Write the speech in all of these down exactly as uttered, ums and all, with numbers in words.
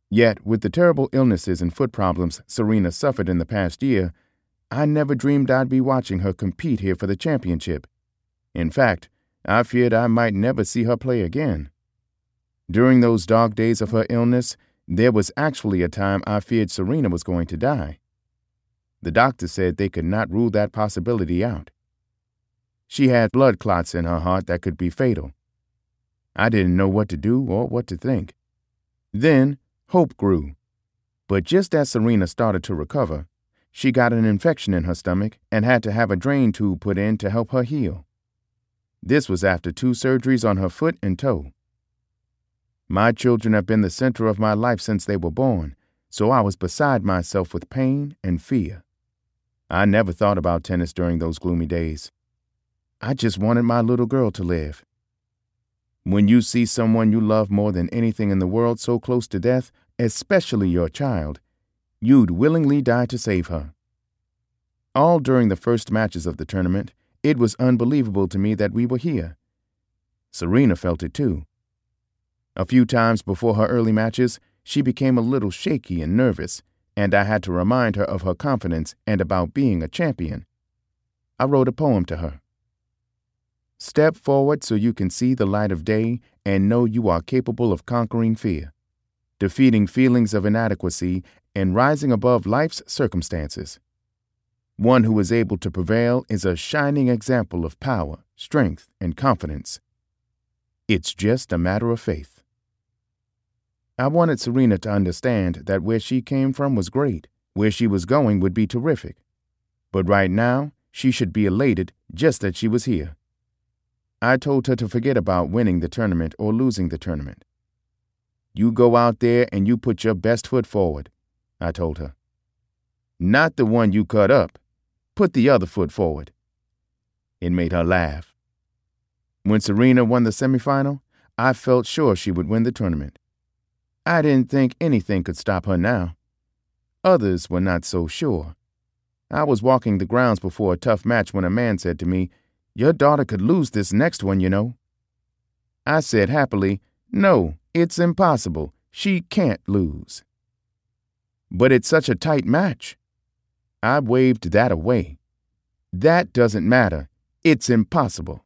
Yet, with the terrible illnesses and foot problems Serena suffered in the past year, I never dreamed I'd be watching her compete here for the championship. In fact, I feared I might never see her play again. During those dark days of her illness, there was actually a time I feared Serena was going to die. The doctor said they could not rule that possibility out. She had blood clots in her heart that could be fatal. I didn't know what to do or what to think. Then, hope grew. But just as Serena started to recover, she got an infection in her stomach and had to have a drain tube put in to help her heal. This was after two surgeries on her foot and toe. My children have been the center of my life since they were born, so I was beside myself with pain and fear. I never thought about tennis during those gloomy days. I just wanted my little girl to live. When you see someone you love more than anything in the world so close to death, especially your child, you'd willingly die to save her. All during the first matches of the tournament, it was unbelievable to me that we were here. Serena felt it too. A few times before her early matches, she became a little shaky and nervous, and I had to remind her of her confidence and about being a champion. I wrote a poem to her. Step forward so you can see the light of day and know you are capable of conquering fear, defeating feelings of inadequacy, and rising above life's circumstances. One who is able to prevail is a shining example of power, strength, and confidence. It's just a matter of faith. I wanted Serena to understand that where she came from was great, where she was going would be terrific. But right now, she should be elated just that she was here. I told her to forget about winning the tournament or losing the tournament. You go out there and you put your best foot forward, I told her. Not the one you cut up. Put the other foot forward. It made her laugh. When Serena won the semifinal, I felt sure she would win the tournament. I didn't think anything could stop her now. Others were not so sure. I was walking the grounds before a tough match when a man said to me, "Your daughter could lose this next one, you know." I said happily, "No, it's impossible. She can't lose." "But it's such a tight match." I waved that away. "That doesn't matter. It's impossible."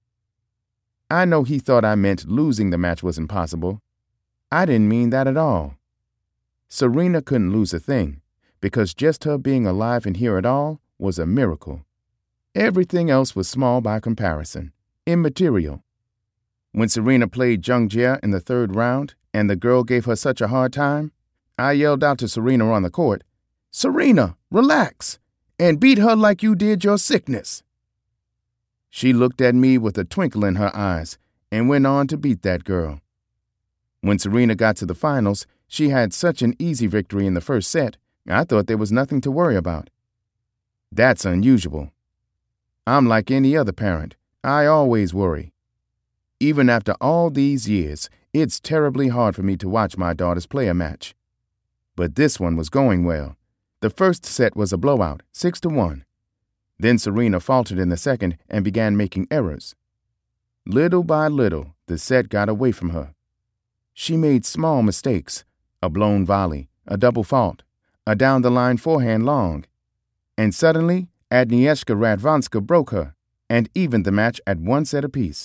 I know he thought I meant losing the match was impossible. I didn't mean that at all. Serena couldn't lose a thing, because just her being alive and here at all was a miracle. Everything else was small by comparison, immaterial. When Serena played Zheng Jie in the third round and the girl gave her such a hard time, I yelled out to Serena on the court, "Serena, relax, and beat her like you did your sickness." She looked at me with a twinkle in her eyes and went on to beat that girl. When Serena got to the finals, she had such an easy victory in the first set, I thought there was nothing to worry about. That's unusual. I'm like any other parent. I always worry. Even after all these years, it's terribly hard for me to watch my daughters play a match. But this one was going well. The first set was a blowout, six to one. Then Serena faltered in the second and began making errors. Little by little, the set got away from her. She made small mistakes, a blown volley, a double fault, a down-the-line forehand long. And suddenly, Agnieszka Radwanska broke her and evened the match at one set apiece.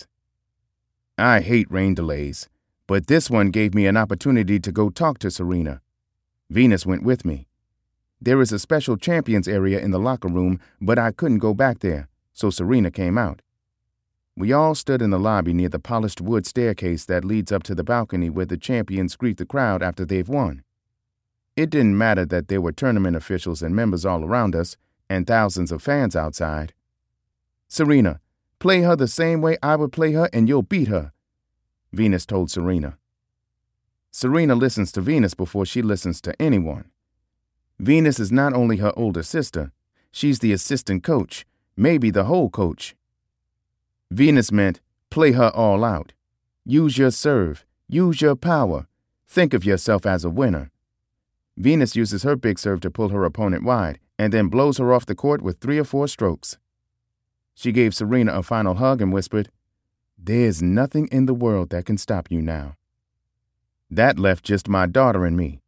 I hate rain delays, but this one gave me an opportunity to go talk to Serena. Venus went with me. There is a special champions area in the locker room, but I couldn't go back there, so Serena came out. We all stood in the lobby near the polished wood staircase that leads up to the balcony where the champions greet the crowd after they've won. It didn't matter that there were tournament officials and members all around us, and thousands of fans outside. "Serena, play her the same way I would play her and you'll beat her," Venus told Serena. Serena listens to Venus before she listens to anyone. Venus is not only her older sister, she's the assistant coach, maybe the whole coach. Venus meant play her all out. Use your serve, use your power, think of yourself as a winner. Venus uses her big serve to pull her opponent wide, and then blows her off the court with three or four strokes. She gave Serena a final hug and whispered, "There's nothing in the world that can stop you now." That left just my daughter and me.